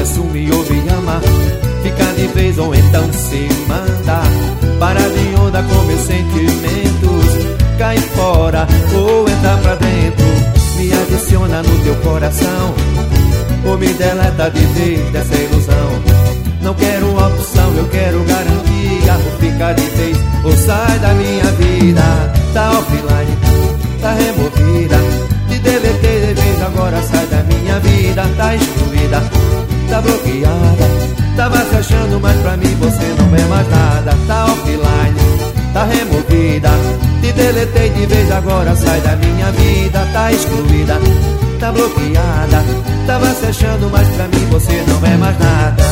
assume ou me ama, fica de vez ou então se manda. Para de onda com meus sentimentos, cai fora ou entra pra dentro. Me adiciona no teu coração ou me deleta de vez dessa ilusão. Não quero opção, eu quero garantia. Ou fica de vez ou sai da minha vida. Tá offline, tá removida, te deletei de vez, agora sai da minha vida. Tá excluída, tá bloqueada, tava se achando, mas pra mim você não é mais nada. Tá offline, tá removida, te deletei de vez, agora sai da minha vida. Tá excluída, tá bloqueada, tava se achando, mas pra mim você não é mais nada.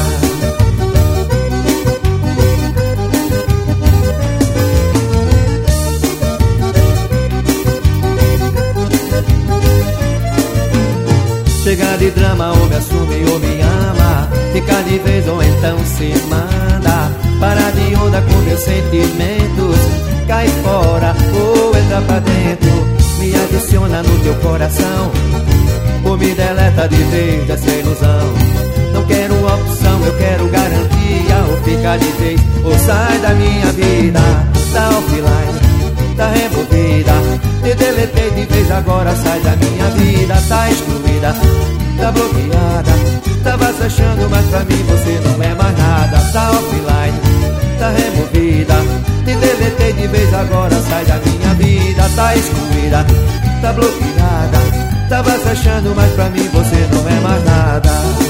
Chega de drama, ou me assume ou me ama, fica de vez ou então se manda. Para de onda com meus sentimentos, cai fora ou entra pra dentro. Me adiciona no teu coração ou me deleta de vez dessa ilusão. Não quero opção, eu quero garantia. Ou fica de vez ou sai da minha vida. Tá offline, tá removida, te deletei de vez, agora sai da minha vida. Tá excluída, tá bloqueada, tava se achando, mas pra mim você não é mais nada. Tá offline, tá removida, te deletei de vez, agora sai da minha vida. Tá excluída, tá bloqueada, tava se achando, mas pra mim você não é mais nada.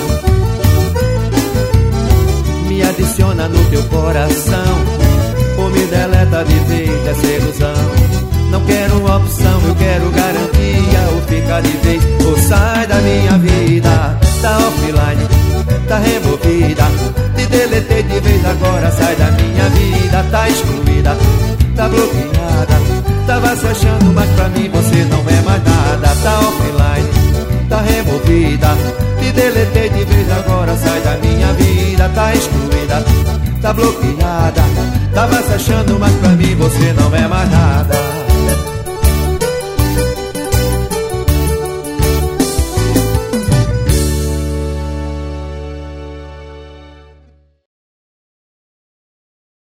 Me adiciona no teu coração ou me deleta de vez dessa ilusão. Não quero opção, eu quero garantia. Ou fica de vez ou sai da minha vida. Tá offline, tá removida, te deletei de vez, agora sai da minha vida. Tá excluída, tá bloqueada, tava se achando, mas pra mim você não é mais nada. Tá offline, tá removida, te deletei de vez, agora sai da minha vida. Tá excluída, tá bloqueada, tava se achando, mas pra mim você não é mais nada.